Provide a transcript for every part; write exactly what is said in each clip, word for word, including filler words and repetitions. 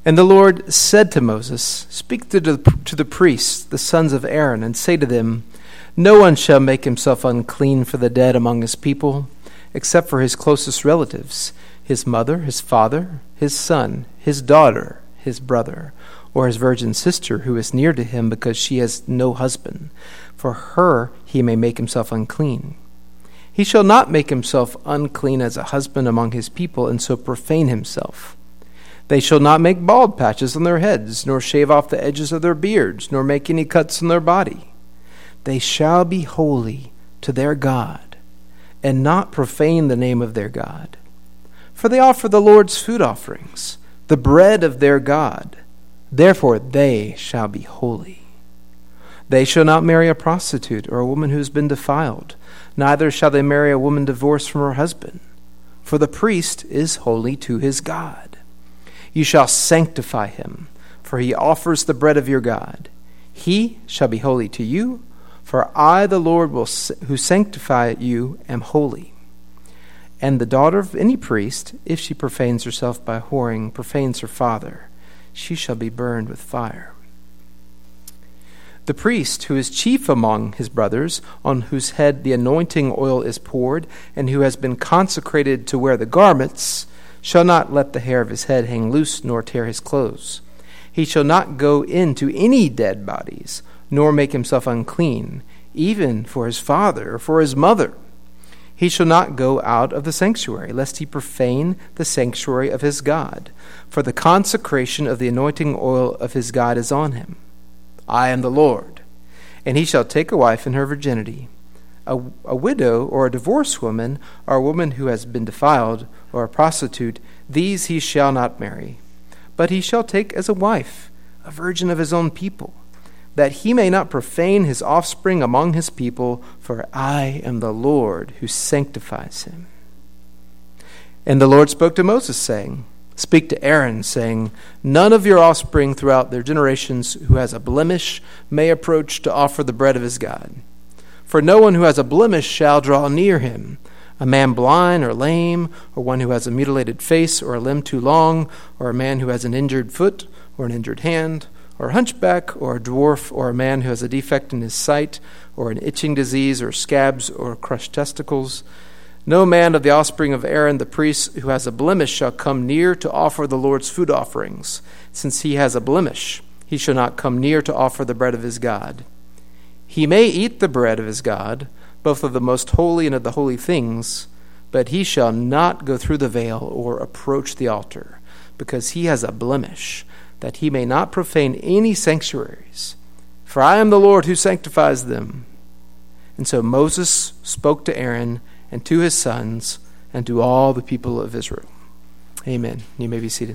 And the Lord said to Moses, "Speak to the, to the priests, the sons of Aaron, and say to them, no one shall make himself unclean for the dead among his people, except for his closest relatives, his mother, his father, his son, his daughter, his brother, or his virgin sister who is near to him because she has no husband. For her he may make himself unclean. He shall not make himself unclean as a husband among his people, and so profane himself. They shall not make bald patches on their heads, nor shave off the edges of their beards, nor make any cuts on their body. They shall be holy to their God, and not profane the name of their God. For they offer the Lord's food offerings, the bread of their God. Therefore they shall be holy. They shall not marry a prostitute or a woman who has been defiled, neither shall they marry a woman divorced from her husband. For the priest is holy to his God. You shall sanctify him, for he offers the bread of your God. He shall be holy to you, for I, the Lord, will who sanctify you, am holy. And the daughter of any priest, if she profanes herself by whoring, profanes her father, she shall be burned with fire. The priest, who is chief among his brothers, on whose head the anointing oil is poured, and who has been consecrated to wear the garments, shall not let the hair of his head hang loose, nor tear his clothes. He shall not go into any dead bodies, nor make himself unclean, even for his father or for his mother. He shall not go out of the sanctuary, lest he profane the sanctuary of his God, for the consecration of the anointing oil of his God is on him. I am the Lord. And he shall take a wife in her virginity. A, a widow or a divorced woman, or a woman who has been defiled, or a prostitute, these he shall not marry. But he shall take as a wife a virgin of his own people, that he may not profane his offspring among his people, for I am the Lord who sanctifies him. And the Lord spoke to Moses, saying, Speak to Aaron, saying, None of your offspring throughout their generations who has a blemish may approach to offer the bread of his God. For no one who has a blemish shall draw near him, a man blind or lame, or one who has a mutilated face, or a limb too long, or a man who has an injured foot, or an injured hand, or a hunchback, or a dwarf, or a man who has a defect in his sight, or an itching disease, or scabs, or crushed testicles. No man of the offspring of Aaron the priest who has a blemish shall come near to offer the Lord's food offerings. Since he has a blemish, he shall not come near to offer the bread of his God. He may eat the bread of his God, both of the most holy and of the holy things, but he shall not go through the veil or approach the altar, because he has a blemish, that he may not profane any sanctuaries. For I am the Lord who sanctifies them. And so Moses spoke to Aaron and to his sons and to all the people of Israel. Amen. You may be seated.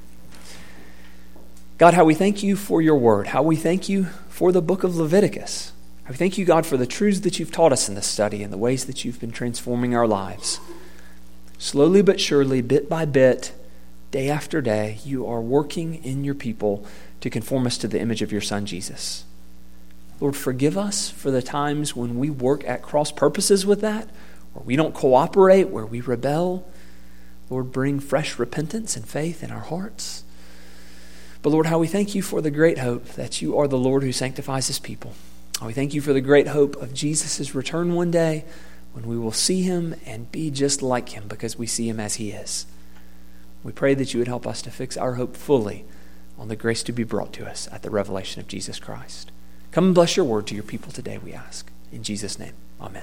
God, how we thank you for your word. How we thank you for the book of Leviticus. How we thank you, God, for the truths that you've taught us in this study and the ways that you've been transforming our lives. Slowly but surely, bit by bit, day after day, you are working in your people to conform us to the image of your Son, Jesus. Lord, forgive us for the times when we work at cross purposes with that, where we don't cooperate, where we rebel. Lord, bring fresh repentance and faith in our hearts. But Lord, how we thank you for the great hope that you are the Lord who sanctifies his people. How we thank you for the great hope of Jesus' return one day when we will see him and be just like him because we see him as he is. We pray that you would help us to fix our hope fully on the grace to be brought to us at the revelation of Jesus Christ. Come and bless your word to your people today, we ask. In Jesus' name, amen.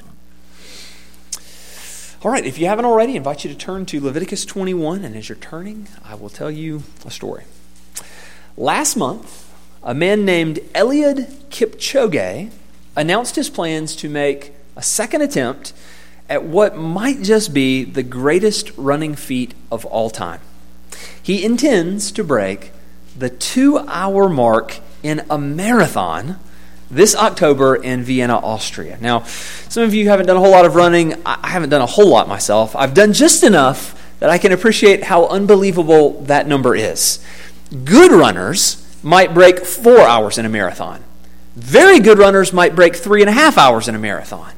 All right, if you haven't already, I invite you to turn to Leviticus twenty-one, and as you're turning, I will tell you a story. Last month, a man named Eliud Kipchoge announced his plans to make a second attempt at what might just be the greatest running feat of all time. He intends to break the two-hour mark in a marathon this October in Vienna, Austria. Now, some of you haven't done a whole lot of running. I haven't done a whole lot myself. I've done just enough that I can appreciate how unbelievable that number is. Good runners might break four hours in a marathon. Very good runners might break three and a half hours in a marathon.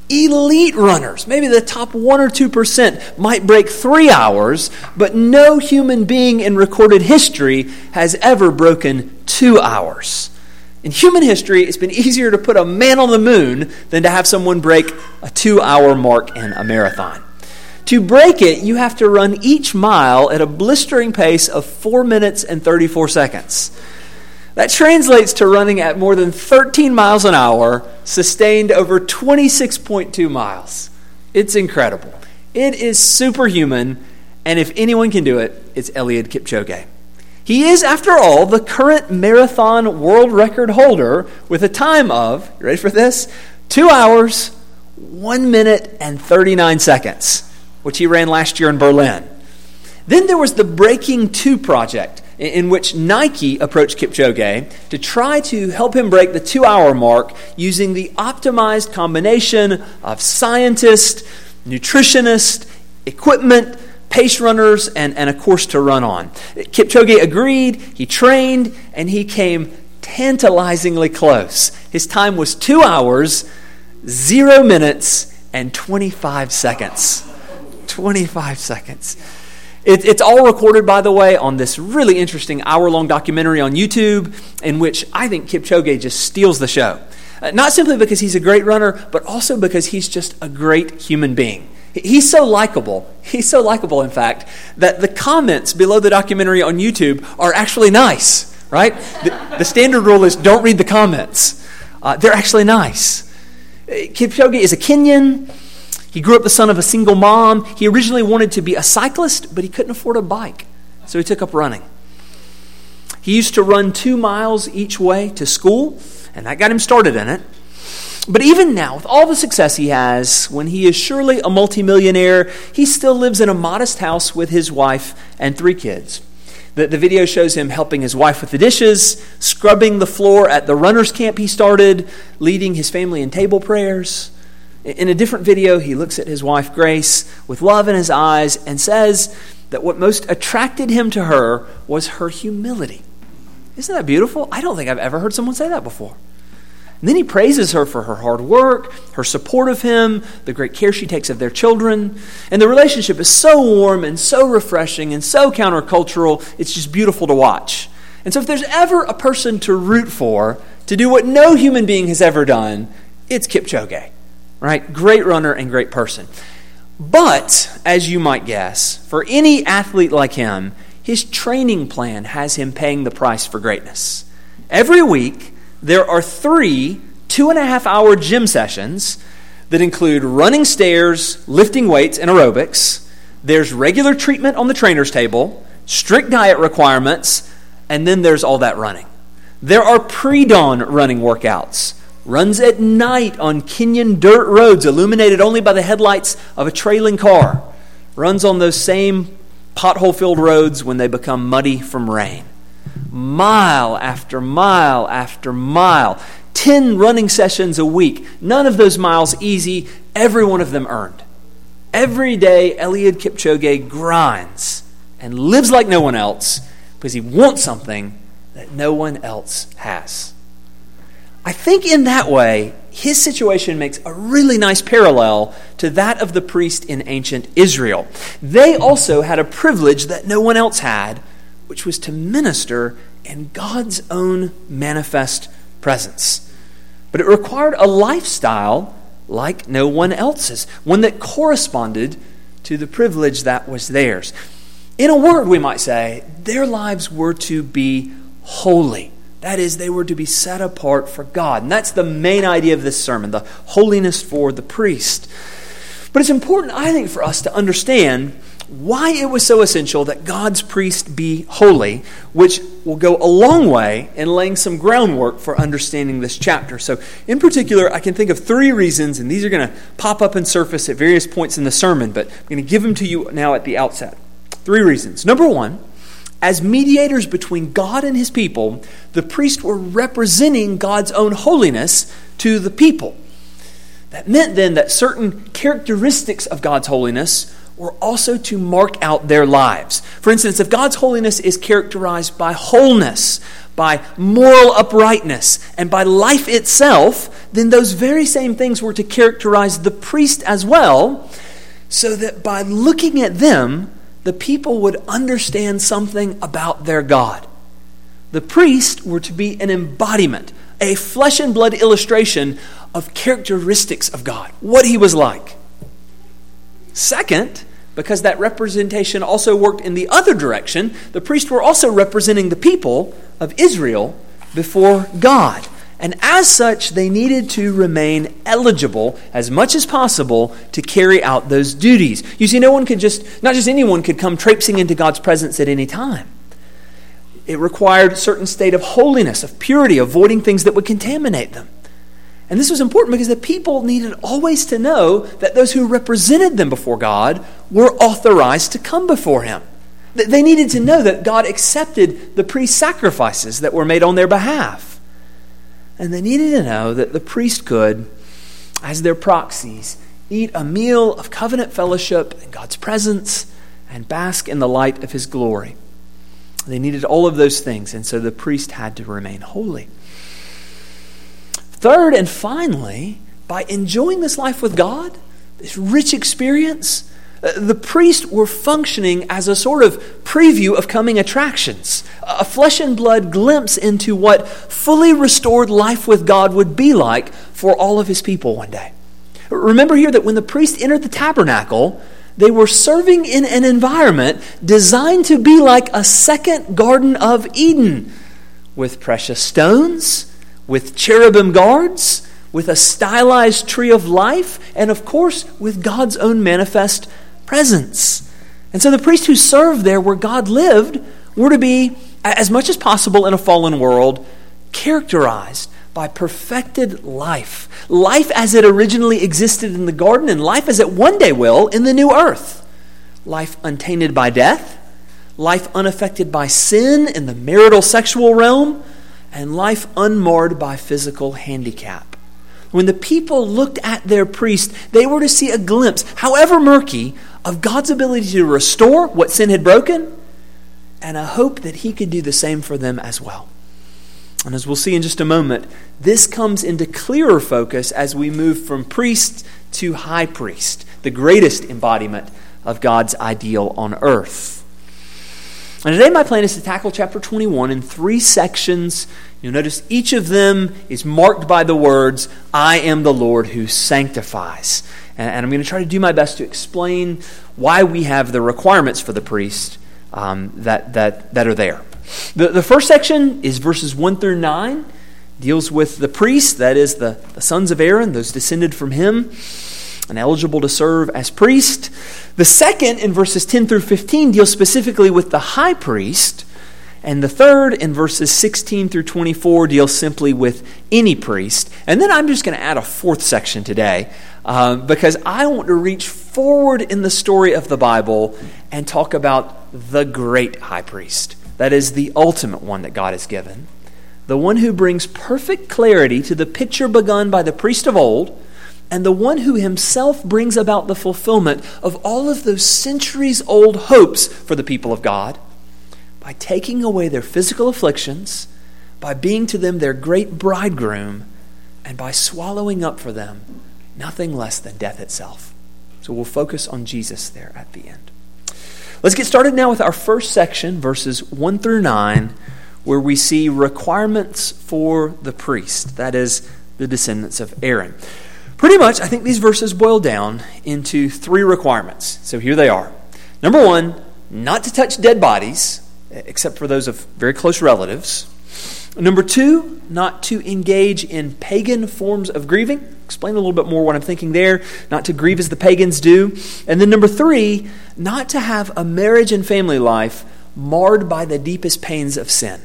Elite runners, maybe the top one or two percent, might break three hours, but no human being in recorded history has ever broken two hours. In human history, it's been easier to put a man on the moon than to have someone break a two-hour mark in a marathon. To break it, you have to run each mile at a blistering pace of four minutes and thirty-four seconds. That translates to running at more than thirteen miles an hour, sustained over twenty-six point two miles. It's incredible. It is superhuman, and if anyone can do it, it's Eliud Kipchoge. He is, after all, the current marathon world record holder with a time of, you ready for this? Two hours, one minute, and thirty-nine seconds, which he ran last year in Berlin. Then there was the Breaking Two project, in which Nike approached Kipchoge to try to help him break the two-hour mark using the optimized combination of scientists, nutritionists, equipment, pace runners, and, and a course to run on. Kipchoge agreed, he trained, and he came tantalizingly close. His time was two hours, zero minutes, and twenty-five seconds. twenty-five seconds. It, it's all recorded, by the way, on this really interesting hour-long documentary on YouTube in which I think Kipchoge just steals the show. Uh, not simply because he's a great runner, but also because he's just a great human being. He's so likable. He's so likable, in fact, that the comments below the documentary on YouTube are actually nice, right? The, the standard rule is don't read the comments. Uh, they're actually nice. Kipchoge is a Kenyan. He grew up the son of a single mom. He originally wanted to be a cyclist, but he couldn't afford a bike, so he took up running. He used to run two miles each way to school, and that got him started in it. But even now, with all the success he has, when he is surely a multimillionaire, he still lives in a modest house with his wife and three kids. The, the video shows him helping his wife with the dishes, scrubbing the floor at the runner's camp he started, leading his family in table prayers. In a different video, he looks at his wife, Grace, with love in his eyes and says that what most attracted him to her was her humility. Isn't that beautiful? I don't think I've ever heard someone say that before. And then he praises her for her hard work, her support of him, the great care she takes of their children. And the relationship is so warm and so refreshing and so countercultural, it's just beautiful to watch. And so if there's ever a person to root for, to do what no human being has ever done, it's Kipchoge. Right? Great runner and great person. But, as you might guess, for any athlete like him, his training plan has him paying the price for greatness. Every week, there are three two and a half hour gym sessions that include running stairs, lifting weights, and aerobics. There's regular treatment on the trainer's table, strict diet requirements, and then there's all that running. There are pre-dawn running workouts. Runs at night on Kenyan dirt roads illuminated only by the headlights of a trailing car. Runs on those same pothole-filled roads when they become muddy from rain. Mile after mile after mile. Ten running sessions a week. None of those miles easy. Every one of them earned. Every day, Eliud Kipchoge grinds and lives like no one else because he wants something that no one else has. I think in that way, his situation makes a really nice parallel to that of the priest in ancient Israel. They also had a privilege that no one else had, which was to minister in God's own manifest presence. But it required a lifestyle like no one else's, one that corresponded to the privilege that was theirs. In a word, we might say, their lives were to be holy. That is, they were to be set apart for God. And that's the main idea of this sermon, the holiness for the priest. But it's important, I think, for us to understand why it was so essential that God's priest be holy, which will go a long way in laying some groundwork for understanding this chapter. So, in particular, I can think of three reasons, and these are going to pop up and surface at various points in the sermon, but I'm going to give them to you now at the outset. Three reasons. Number one, as mediators between God and his people, the priests were representing God's own holiness to the people. That meant then that certain characteristics of God's holiness were also to mark out their lives. For instance, if God's holiness is characterized by wholeness, by moral uprightness, and by life itself, then those very same things were to characterize the priest as well, so that by looking at them, the people would understand something about their God. The priests were to be an embodiment, a flesh and blood illustration of characteristics of God, what he was like. Second, because that representation also worked in the other direction, the priests were also representing the people of Israel before God. And as such, they needed to remain eligible as much as possible to carry out those duties. You see, no one could just, not just anyone could come traipsing into God's presence at any time. It required a certain state of holiness, of purity, avoiding things that would contaminate them. And this was important because the people needed always to know that those who represented them before God were authorized to come before him. They needed to know that God accepted the priest sacrifices that were made on their behalf. And they needed to know that the priest could, as their proxies, eat a meal of covenant fellowship in God's presence and bask in the light of his glory. They needed all of those things, and so the priest had to remain holy. Third and finally, by enjoying this life with God, this rich experience, the priests were functioning as a sort of preview of coming attractions, a flesh and blood glimpse into what fully restored life with God would be like for all of his people one day. Remember here that when the priests entered the tabernacle, they were serving in an environment designed to be like a second Garden of Eden, with precious stones, with cherubim guards, with a stylized tree of life, and of course, with God's own manifest presence. And so the priests who served there where God lived were to be, as much as possible in a fallen world, characterized by perfected life. Life as it originally existed in the garden, and life as it one day will in the new earth. Life untainted by death, life unaffected by sin in the marital sexual realm, and life unmarred by physical handicap. When the people looked at their priest, they were to see a glimpse, however murky, of God's ability to restore what sin had broken, and a hope that he could do the same for them as well. And as we'll see in just a moment, this comes into clearer focus as we move from priest to high priest, the greatest embodiment of God's ideal on earth. And today my plan is to tackle chapter twenty-one in three sections. You'll notice each of them is marked by the words, I am the Lord who sanctifies. And I'm going to try to do my best to explain why we have the requirements for the priest um, that, that, that are there. The, the first section is verses one through nine, deals with the priest, that is the, the sons of Aaron, those descended from him, and eligible to serve as priest. The second, in verses ten through fifteen, deals specifically with the high priest. And the third, in verses sixteen through twenty-four, deals simply with any priest. And then I'm just going to add a fourth section today, uh, because I want to reach forward in the story of the Bible and talk about the great high priest. That is the ultimate one that God has given. The one who brings perfect clarity to the picture begun by the priest of old, and the one who himself brings about the fulfillment of all of those centuries-old hopes for the people of God by taking away their physical afflictions, by being to them their great bridegroom, and by swallowing up for them nothing less than death itself. So we'll focus on Jesus there at the end. Let's get started now with our first section, verses one through nine, where we see requirements for the priest, that is, the descendants of Aaron. Pretty much, I think these verses boil down into three requirements. So here they are. Number one, not to touch dead bodies, except for those of very close relatives. Number two, not to engage in pagan forms of grieving. Explain a little bit more what I'm thinking there. Not to grieve as the pagans do. And then number three, not to have a marriage and family life marred by the deepest pains of sin.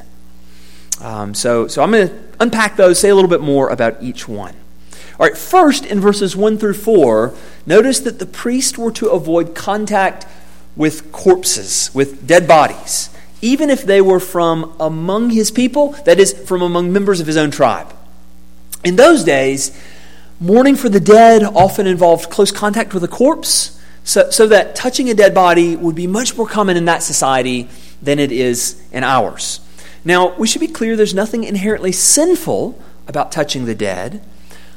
Um, so, so I'm going to unpack those, say a little bit more about each one. All right, first, in verses one through four, notice that the priests were to avoid contact with corpses, with dead bodies, even if they were from among his people, that is, from among members of his own tribe. In those days, mourning for the dead often involved close contact with a corpse, so, so that touching a dead body would be much more common in that society than it is in ours. Now, we should be clear there's nothing inherently sinful about touching the dead,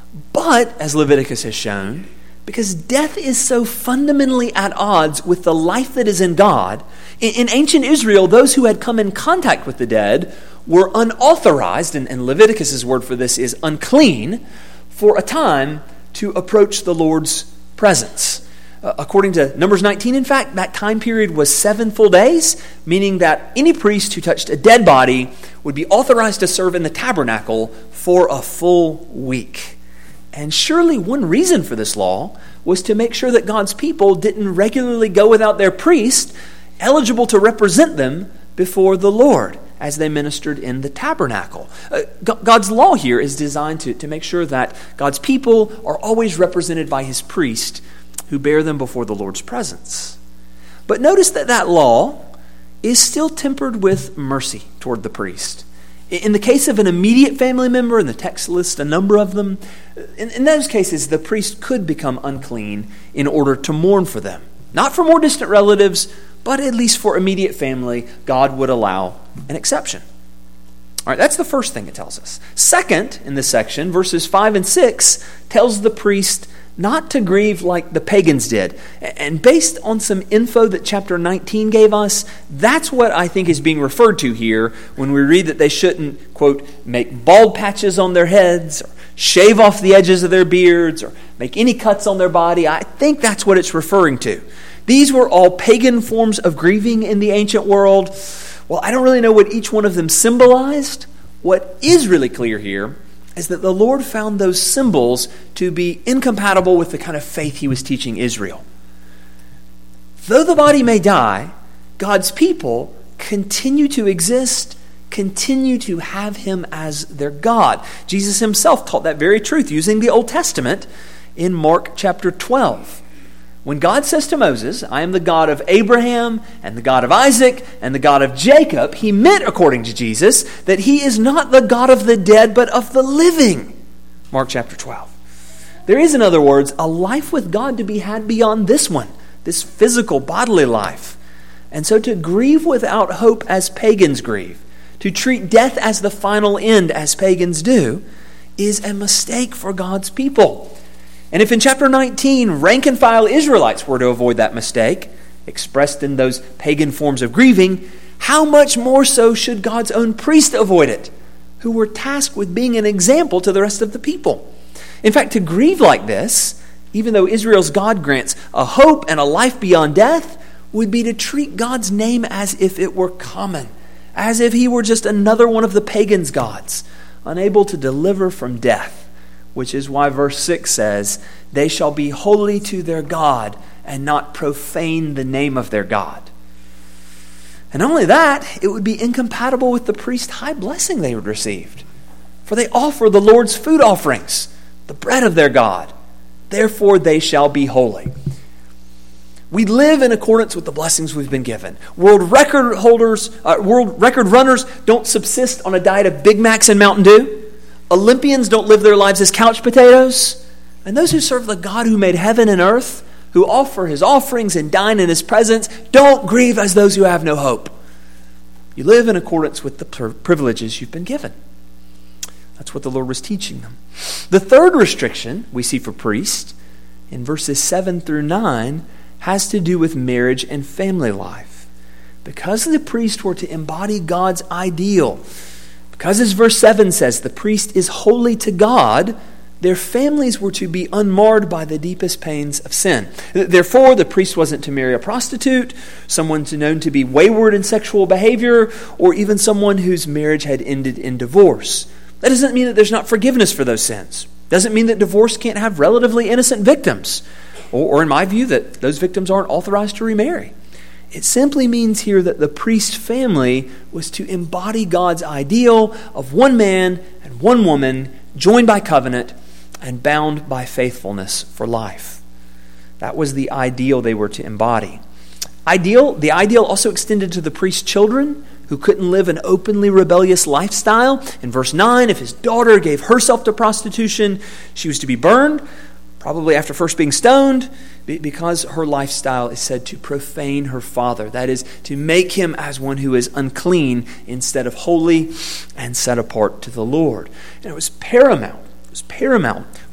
But, as Leviticus has shown, because death is so fundamentally at odds with the life that is in God, in, in ancient Israel, those who had come in contact with the dead were unauthorized, and, and Leviticus' word for this is unclean, for a time to approach the Lord's presence. Uh, according to Numbers nineteen, in fact, that time period was seven full days, meaning that any priest who touched a dead body would be authorized to serve in the tabernacle for a full week. And surely one reason for this law was to make sure that God's people didn't regularly go without their priest eligible to represent them before the Lord as they ministered in the tabernacle. Uh, God's law here is designed to, to make sure that God's people are always represented by his priest who bear them before the Lord's presence. But notice that that law is still tempered with mercy toward the priest. In the case of an immediate family member, and the text lists a number of them, in, in those cases, the priest could become unclean in order to mourn for them. Not for more distant relatives, but at least for immediate family, God would allow an exception. All right, that's the first thing it tells us. Second, in this section, verses five and six, tells the priest not to grieve like the pagans did. And based on some info that chapter nineteen gave us, that's what I think is being referred to here when we read that they shouldn't, quote, make bald patches on their heads, or shave off the edges of their beards, or make any cuts on their body. I think that's what it's referring to. These were all pagan forms of grieving in the ancient world. Well, I don't really know what each one of them symbolized. What is really clear here is that the Lord found those symbols to be incompatible with the kind of faith he was teaching Israel. Though the body may die, God's people continue to exist, continue to have him as their God. Jesus himself taught that very truth using the Old Testament in Mark chapter twelve. When God says to Moses, I am the God of Abraham and the God of Isaac and the God of Jacob, he meant, according to Jesus, that he is not the God of the dead, but of the living. Mark chapter twelve. There is, in other words, a life with God to be had beyond this one, this physical, bodily life. And so to grieve without hope as pagans grieve, to treat death as the final end as pagans do, is a mistake for God's people. And if in chapter nineteen, rank and file Israelites were to avoid that mistake, expressed in those pagan forms of grieving, how much more so should God's own priests avoid it, who were tasked with being an example to the rest of the people? In fact, to grieve like this, even though Israel's God grants a hope and a life beyond death, would be to treat God's name as if it were common, as if he were just another one of the pagans' gods, unable to deliver from death. Which is why verse six says, they shall be holy to their God and not profane the name of their God. And not only that, it would be incompatible with the priest's high blessing they would receive. For they offer the Lord's food offerings, the bread of their God. Therefore they shall be holy. We live in accordance with the blessings we've been given. World record holders, uh, world record runners don't subsist on a diet of Big Macs and Mountain Dew. Olympians don't live their lives as couch potatoes. And those who serve the God who made heaven and earth, who offer his offerings and dine in his presence, don't grieve as those who have no hope. You live in accordance with the privileges you've been given. That's what the Lord was teaching them. The third restriction we see for priests in verses seven through nine has to do with marriage and family life. Because the priests were to embody God's ideal, because as verse seven says, the priest is holy to God, their families were to be unmarred by the deepest pains of sin. Therefore, the priest wasn't to marry a prostitute, someone known to be wayward in sexual behavior, or even someone whose marriage had ended in divorce. That doesn't mean that there's not forgiveness for those sins. Doesn't mean that divorce can't have relatively innocent victims, or, or in my view, that those victims aren't authorized to remarry. It simply means here that the priest's family was to embody God's ideal of one man and one woman joined by covenant and bound by faithfulness for life. That was the ideal they were to embody. Ideal, the ideal also extended to the priest's children who couldn't live an openly rebellious lifestyle. In verse nine, if his daughter gave herself to prostitution, she was to be burned, probably after first being stoned, because her lifestyle is said to profane her father. That is, to make him as one who is unclean instead of holy and set apart to the Lord. And it was paramount, it was paramount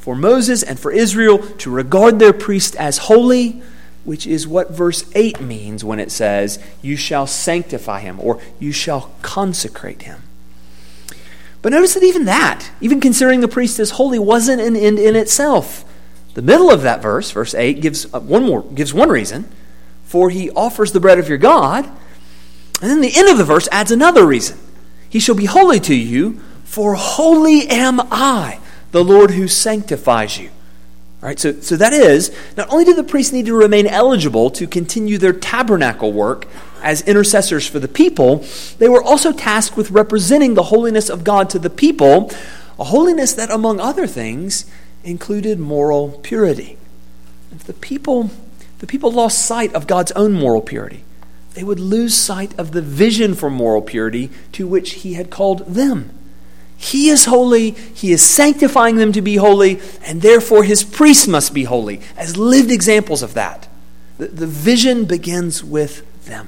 for Moses and for Israel to regard their priest as holy, which is what verse eight means when it says, you shall sanctify him, or you shall consecrate him. But notice that even that, even considering the priest as holy, wasn't an end in itself. The middle of that verse, verse eight, gives one more, gives one reason, for he offers the bread of your God. And then the end of the verse adds another reason. He shall be holy to you, for holy am I, the Lord who sanctifies you. All right, so, so that is, not only do the priests need to remain eligible to continue their tabernacle work as intercessors for the people, they were also tasked with representing the holiness of God to the people, a holiness that, among other things, included moral purity. If the people, the people lost sight of God's own moral purity, they would lose sight of the vision for moral purity to which he had called them. He is holy, he is sanctifying them to be holy, and therefore his priests must be holy, as lived examples of that. The, the vision begins with them.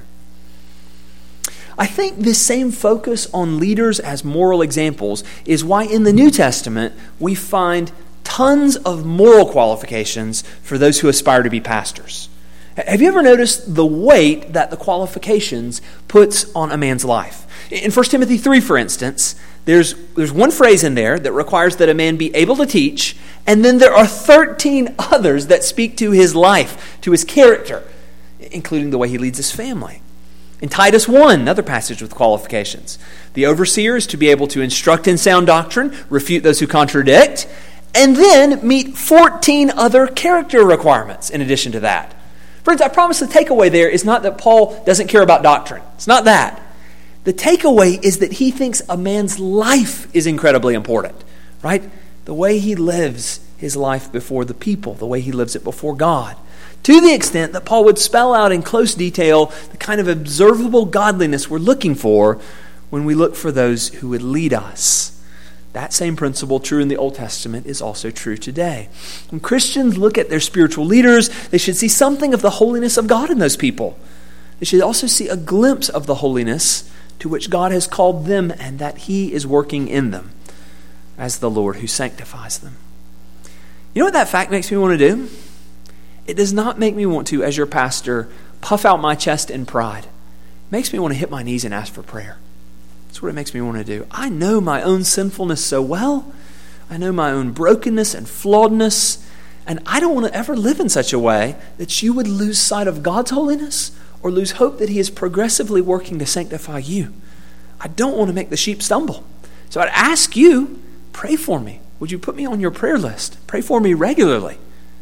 I think this same focus on leaders as moral examples is why in the New Testament we find tons of moral qualifications for those who aspire to be pastors. Have you ever noticed the weight that the qualifications puts on a man's life? In First Timothy three, for instance, there's, there's one phrase in there that requires that a man be able to teach, and then there are thirteen others that speak to his life, to his character, including the way he leads his family. In Titus one, another passage with qualifications, the overseer is to be able to instruct in sound doctrine, refute those who contradict, and then meet fourteen other character requirements in addition to that. Friends, I promise the takeaway there is not that Paul doesn't care about doctrine. It's not that. The takeaway is that he thinks a man's life is incredibly important, right? The way he lives his life before the people, the way he lives it before God. To the extent that Paul would spell out in close detail the kind of observable godliness we're looking for when we look for those who would lead us. That same principle, true in the Old Testament, is also true today. When Christians look at their spiritual leaders, they should see something of the holiness of God in those people. They should also see a glimpse of the holiness to which God has called them and that he is working in them as the Lord who sanctifies them. You know what that fact makes me want to do? It does not make me want to, as your pastor, puff out my chest in pride. It makes me want to hit my knees and ask for prayer. That's what it makes me want to do. I know my own sinfulness so well. I know my own brokenness and flawedness. And I don't want to ever live in such a way that you would lose sight of God's holiness or lose hope that he is progressively working to sanctify you. I don't want to make the sheep stumble. So I'd ask you, pray for me. Would you put me on your prayer list? Pray for me regularly.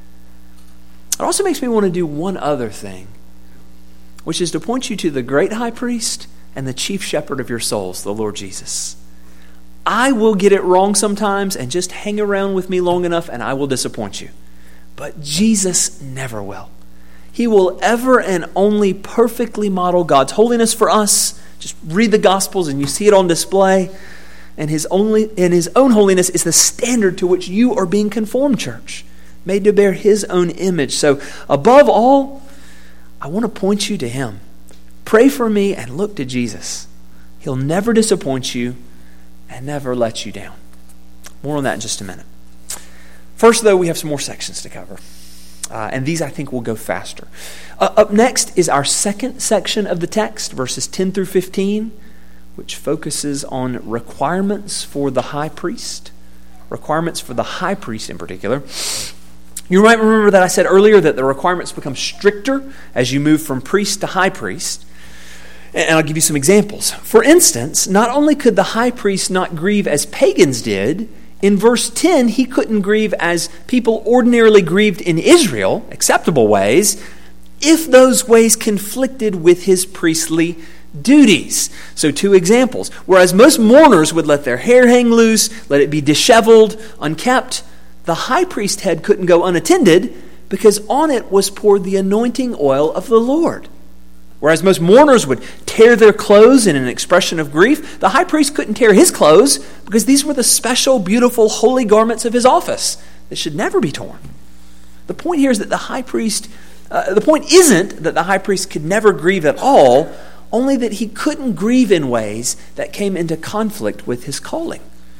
It also makes me want to do one other thing, which is to point you to the great high priest and the chief shepherd of your souls, the Lord Jesus. I will get it wrong sometimes, and just hang around with me long enough and I will disappoint you. But Jesus never will. He will ever and only perfectly model God's holiness for us. Just read the Gospels and you see it on display. And his only and his own holiness is the standard to which you are being conformed, church. Made to bear his own image. So above all, I want to point you to him. Pray for me and look to Jesus. He'll never disappoint you and never let you down. More on that in just a minute. First, though, we have some more sections to cover. Uh, and these, I think, will go faster. Uh, up next is our second section of the text, verses ten through fifteen, which focuses on requirements for the high priest. Requirements for the high priest in particular. You might remember that I said earlier that the requirements become stricter as you move from priest to high priest. And I'll give you some examples. For instance, not only could the high priest not grieve as pagans did, in verse ten, he couldn't grieve as people ordinarily grieved in Israel, acceptable ways, if those ways conflicted with his priestly duties. So two examples. Whereas most mourners would let their hair hang loose, let it be disheveled, unkept, the high priest's head couldn't go unattended because on it was poured the anointing oil of the Lord. Whereas most mourners would tear their clothes in an expression of grief, the high priest couldn't tear his clothes because these were the special, beautiful, holy garments of his office that should never be torn. The point here is that the high priest, uh, the point isn't that the high priest could never grieve at all, only that he couldn't grieve in ways that came into conflict with his calling.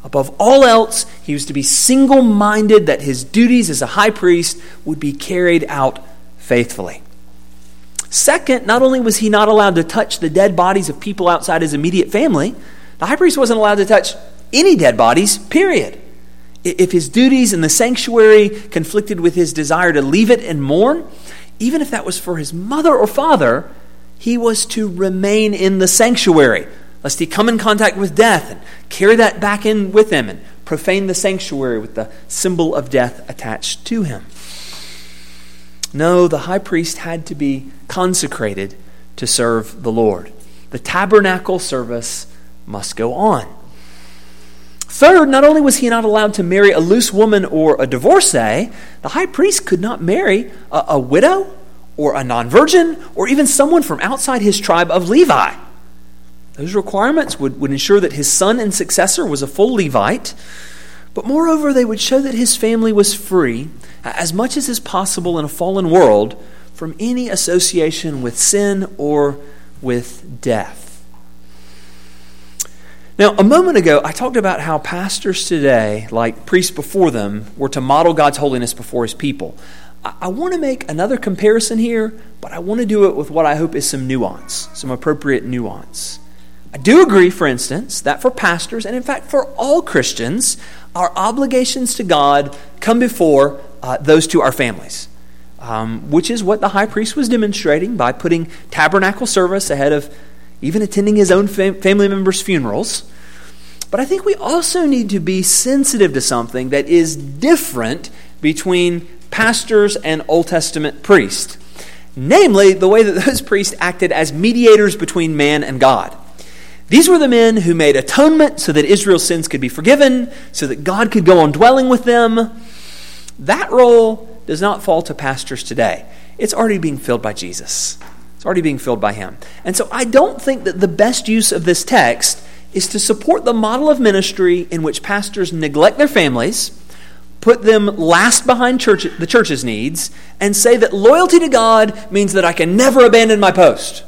Above all else, he was to be single-minded that his duties as a high priest would be carried out faithfully. Second, not only was he not allowed to touch the dead bodies of people outside his immediate family, the high priest wasn't allowed to touch any dead bodies, period. If his duties in the sanctuary conflicted with his desire to leave it and mourn, even if that was for his mother or father, he was to remain in the sanctuary, lest he come in contact with death and carry that back in with him and profane the sanctuary with the symbol of death attached to him. No, the high priest had to be consecrated to serve the Lord. The tabernacle service must go on. Third, not only was he not allowed to marry a loose woman or a divorcee, the high priest could not marry a, a widow or a non-virgin or even someone from outside his tribe of Levi. Those requirements would, would ensure that his son and successor was a full Levite, but moreover, they would show that his family was free, as much as is possible in a fallen world, from any association with sin or with death. Now, a moment ago, I talked about how pastors today, like priests before them, were to model God's holiness before his people. I, I want to make another comparison here, but I want to do it with what I hope is some nuance, some appropriate nuance. I do agree, for instance, that for pastors, and in fact for all Christians, our obligations to God come before uh, those to our families, um, which is what the high priest was demonstrating by putting tabernacle service ahead of even attending his own fam- family members' funerals. But I think we also need to be sensitive to something that is different between pastors and Old Testament priests, namely the way that those priests acted as mediators between man and God. These were the men who made atonement so that Israel's sins could be forgiven, so that God could go on dwelling with them. That role does not fall to pastors today. It's already being filled by Jesus. It's already being filled by him. And so I don't think that the best use of this text is to support the model of ministry in which pastors neglect their families, put them last behind church, the church's needs, and say that loyalty to God means that I can never abandon my post.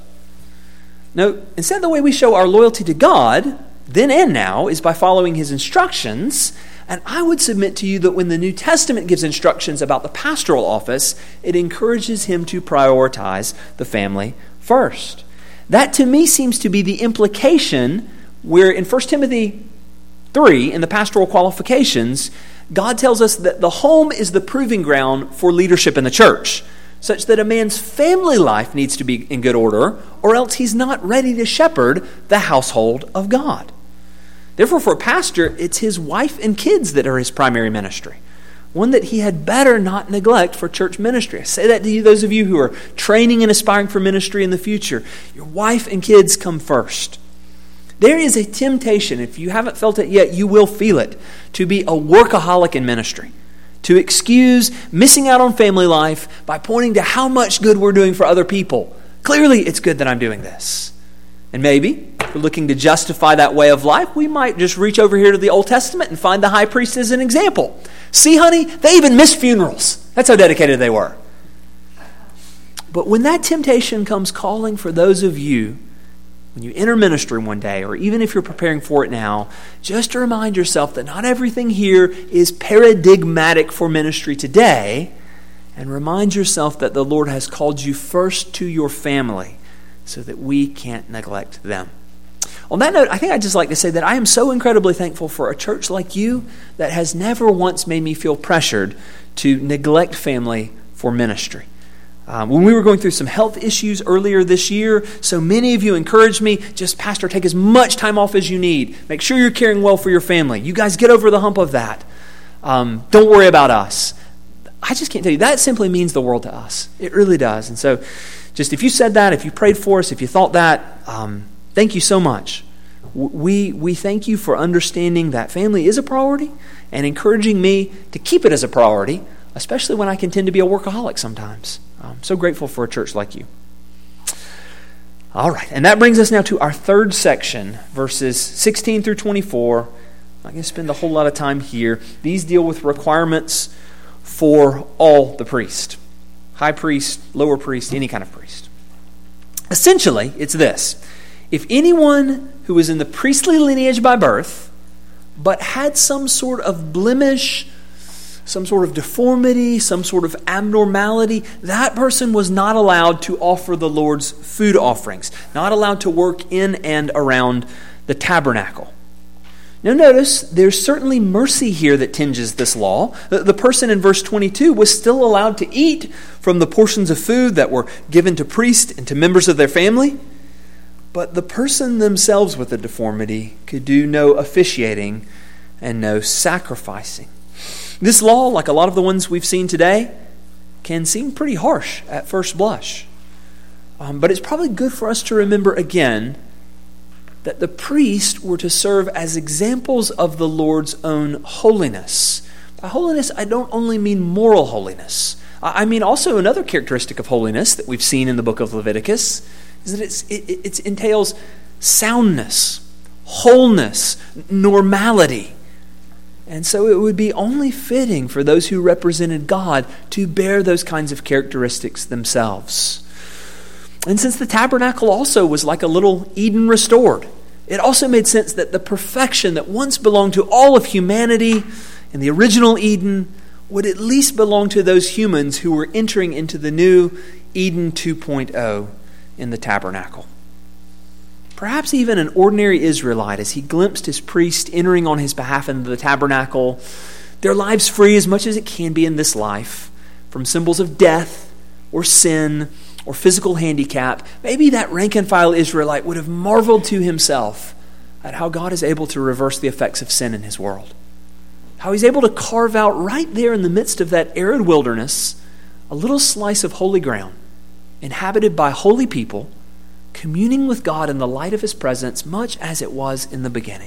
No, instead the way we show our loyalty to God, then and now, is by following his instructions. And I would submit to you that when the New Testament gives instructions about the pastoral office, it encourages him to prioritize the family first. That to me seems to be the implication where in First Timothy three, in the pastoral qualifications, God tells us that the home is the proving ground for leadership in the church, such that a man's family life needs to be in good order, or else he's not ready to shepherd the household of God. Therefore, for a pastor, it's his wife and kids that are his primary ministry, one that he had better not neglect for church ministry. I say that to you, those of you who are training and aspiring for ministry in the future. Your wife and kids come first. There is a temptation, if you haven't felt it yet, you will feel it, to be a workaholic in ministry, to excuse missing out on family life by pointing to how much good we're doing for other people. Clearly, it's good that I'm doing this. And maybe, if we're looking to justify that way of life, we might just reach over here to the Old Testament and find the high priest as an example. See, honey, they even missed funerals. That's how dedicated they were. But when that temptation comes calling for those of you, when you enter ministry one day, or even if you're preparing for it now, just to remind yourself that not everything here is paradigmatic for ministry today, and remind yourself that the Lord has called you first to your family so that we can't neglect them. On that note, I think I'd just like to say that I am so incredibly thankful for a church like you that has never once made me feel pressured to neglect family for ministry. Um, when we were going through some health issues earlier this year, so many of you encouraged me, just, Pastor, take as much time off as you need. Make sure you're caring well for your family. You guys get over the hump of that. Um, don't worry about us. I just can't tell you, that simply means the world to us. It really does. And so, just if you said that, if you prayed for us, if you thought that, um, thank you so much. We, we thank you for understanding that family is a priority and encouraging me to keep it as a priority, especially when I can tend to be a workaholic sometimes. I'm so grateful for a church like you. All right, and that brings us now to our third section, verses sixteen through twenty-four. I'm not going to spend a whole lot of time here. These deal with requirements for all the priest. High priest, lower priest, any kind of priest. Essentially, it's this. If anyone who is in the priestly lineage by birth but had some sort of blemish, some sort of deformity, some sort of abnormality, that person was not allowed to offer the Lord's food offerings, not allowed to work in and around the tabernacle. Now notice, there's certainly mercy here that tinges this law. The person in verse twenty-two was still allowed to eat from the portions of food that were given to priests and to members of their family, but the person themselves with a deformity could do no officiating and no sacrificing. This law, like a lot of the ones we've seen today, can seem pretty harsh at first blush. Um, but it's probably good for us to remember again that the priests were to serve as examples of the Lord's own holiness. By holiness, I don't only mean moral holiness. I mean also another characteristic of holiness that we've seen in the book of Leviticus is that it's, it, it entails soundness, wholeness, normality. And so it would be only fitting for those who represented God to bear those kinds of characteristics themselves. And since the tabernacle also was like a little Eden restored, it also made sense that the perfection that once belonged to all of humanity in the original Eden would at least belong to those humans who were entering into the new Eden two point oh in the tabernacle. Perhaps even an ordinary Israelite, as he glimpsed his priest entering on his behalf into the tabernacle, their lives free as much as it can be in this life from symbols of death or sin or physical handicap, maybe that rank-and-file Israelite would have marveled to himself at how God is able to reverse the effects of sin in his world. How he's able to carve out right there in the midst of that arid wilderness a little slice of holy ground, inhabited by holy people, communing with God in the light of his presence, much as it was in the beginning.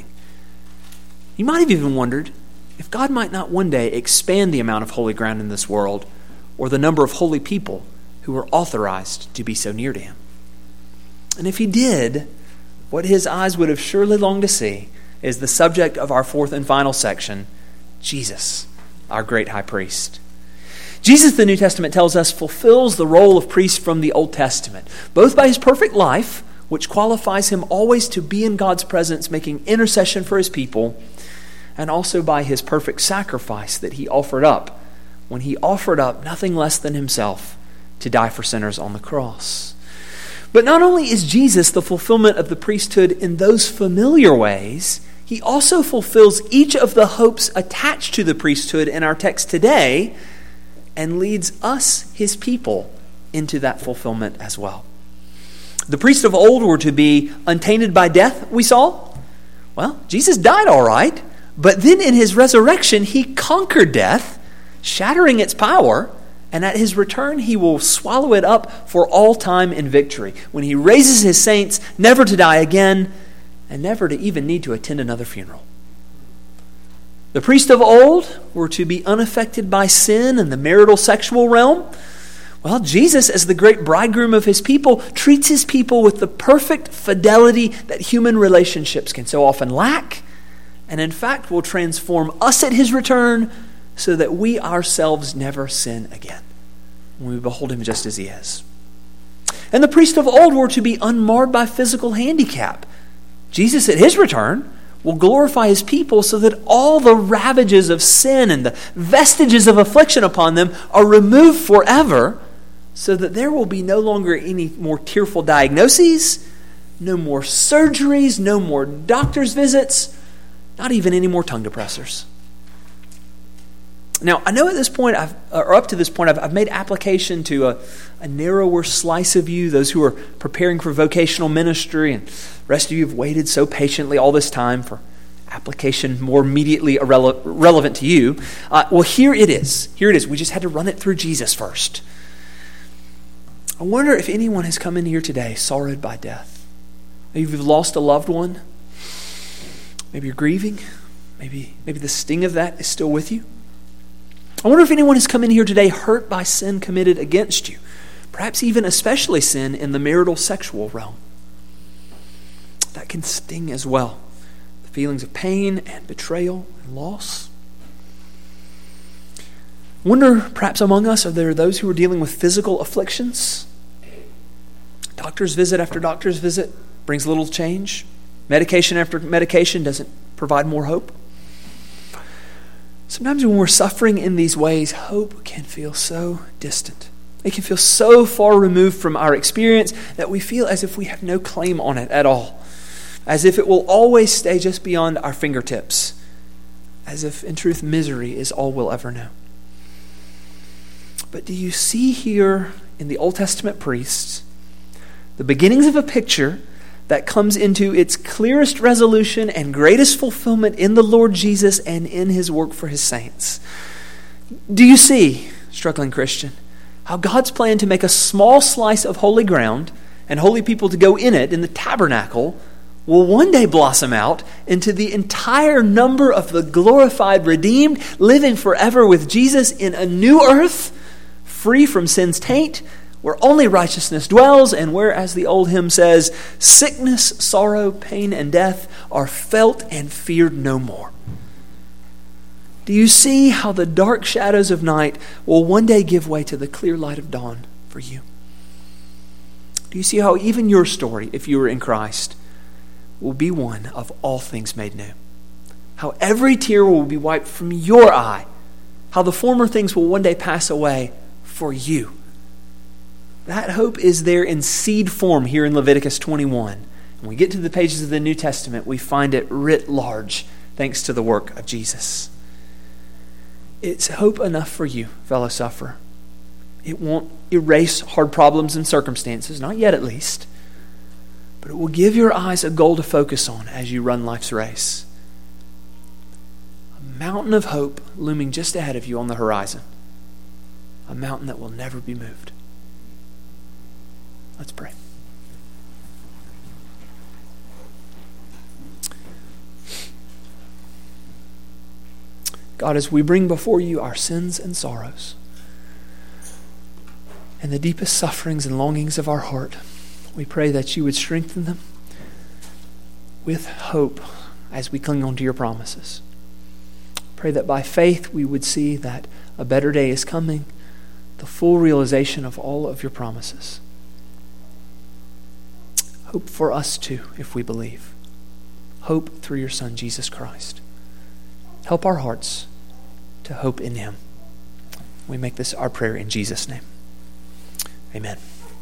You might have even wondered if God might not one day expand the amount of holy ground in this world or the number of holy people who are authorized to be so near to him. And if he did, what his eyes would have surely longed to see is the subject of our fourth and final section, Jesus, our great high priest. Jesus, the New Testament tells us, fulfills the role of priest from the Old Testament, both by his perfect life, which qualifies him always to be in God's presence, making intercession for his people, and also by his perfect sacrifice that he offered up, when he offered up nothing less than himself to die for sinners on the cross. But not only is Jesus the fulfillment of the priesthood in those familiar ways, he also fulfills each of the hopes attached to the priesthood in our text today and leads us, his people, into that fulfillment as well. The priests of old were to be untainted by death, we saw. Well, Jesus died all right, but then in his resurrection, he conquered death, shattering its power, and at his return, he will swallow it up for all time in victory, when he raises his saints never to die again and never to even need to attend another funeral. The priests of old were to be unaffected by sin in the marital sexual realm. Well, Jesus, as the great bridegroom of his people, treats his people with the perfect fidelity that human relationships can so often lack, and in fact will transform us at his return so that we ourselves never sin again when we behold him just as he is. And the priests of old were to be unmarred by physical handicap. Jesus at his return will glorify his people so that all the ravages of sin and the vestiges of affliction upon them are removed forever, so that there will be no longer any more tearful diagnoses, no more surgeries, no more doctor's visits, not even any more tongue depressors. Now, I know at this point, I've, or up to this point, I've, I've made application to a, a narrower slice of you, those who are preparing for vocational ministry, and the rest of you have waited so patiently all this time for application more immediately irrele- relevant to you. Uh, well, here it is. Here it is. We just had to run it through Jesus first. I wonder if anyone has come in here today sorrowed by death. Maybe you've lost a loved one. Maybe you're grieving. Maybe, maybe the sting of that is still with you. I wonder if anyone has come in here today hurt by sin committed against you, perhaps even especially sin in the marital sexual realm. That can sting as well. The feelings of pain and betrayal and loss. I wonder, perhaps among us, are there those who are dealing with physical afflictions? Doctor's visit after doctor's visit brings little change. Medication after medication doesn't provide more hope. Sometimes when we're suffering in these ways, hope can feel so distant. It can feel so far removed from our experience that we feel as if we have no claim on it at all. As if it will always stay just beyond our fingertips. As if, in truth, misery is all we'll ever know. But do you see here in the Old Testament priests the beginnings of a picture that comes into its clearest resolution and greatest fulfillment in the Lord Jesus and in his work for his saints? Do you see, struggling Christian, how God's plan to make a small slice of holy ground and holy people to go in it, in the tabernacle, will one day blossom out into the entire number of the glorified redeemed, living forever with Jesus in a new earth, free from sin's taint, where only righteousness dwells, and where, as the old hymn says, sickness, sorrow, pain, and death are felt and feared no more. Do you see how the dark shadows of night will one day give way to the clear light of dawn for you? Do you see how even your story, if you are in Christ, will be one of all things made new? How every tear will be wiped from your eye. How the former things will one day pass away for you. That hope is there in seed form here in Leviticus twenty-one. When we get to the pages of the New Testament, we find it writ large, thanks to the work of Jesus. It's hope enough for you, fellow sufferer. It won't erase hard problems and circumstances, not yet at least. But it will give your eyes a goal to focus on as you run life's race. A mountain of hope looming just ahead of you on the horizon. A mountain that will never be moved. Let's pray. God, as we bring before you our sins and sorrows and the deepest sufferings and longings of our heart, we pray that you would strengthen them with hope as we cling on to your promises. Pray that by faith we would see that a better day is coming, the full realization of all of your promises. Hope for us too, if we believe. Hope through your Son, Jesus Christ. Help our hearts to hope in him. We make this our prayer in Jesus' name. Amen.